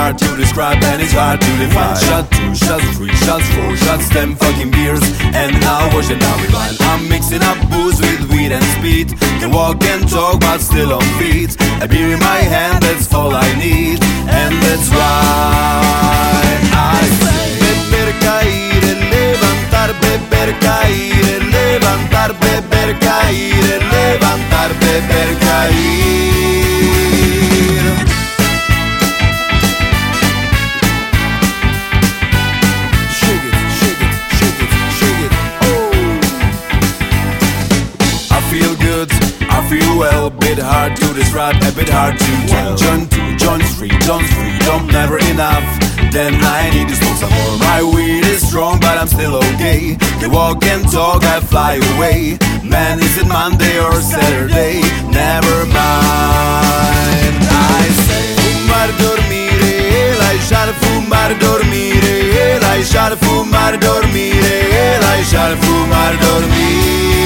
hard to describe and it's hard to define. Shot 2, shots 3, shots 4, shots 10 fucking beers, and now watch it now rewind. I'm mixing up booze with weed and speed. Can walk and talk but still on feet. A beer in my hand, that's all I need, and that's why I say beber, caer, levantar, beber, caer, levantar, beber, caer, levantar, beber, caer. I feel well, bit hard to describe, a bit hard to tell. Joint 2, joint 3, joint 3, don't never enough. Then I need to smoke some more. My weed is strong, but I'm still okay. Can walk and talk, I fly away. Man, is it Monday or Saturday? Never mind, I say fumar, dormire, lasciare fumar, dormire, lasciare fumar, dormire, lasciare fumar, dormire.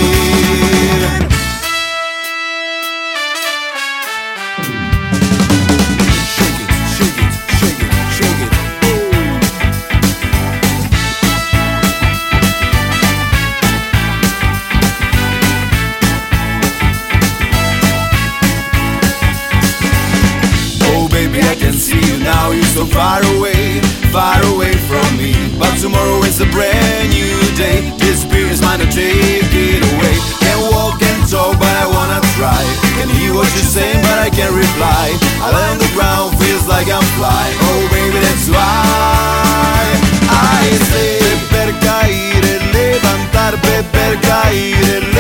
I can see you now, you're so far away from me. But tomorrow is a brand new day. This beer is mine to take it away. Can't walk and talk, but I wanna try. Can hear what you're saying, but I can't reply. I lie on the ground, feels like I'm flying. Oh baby, that's why I say beber, caer, levantar, beber, caer,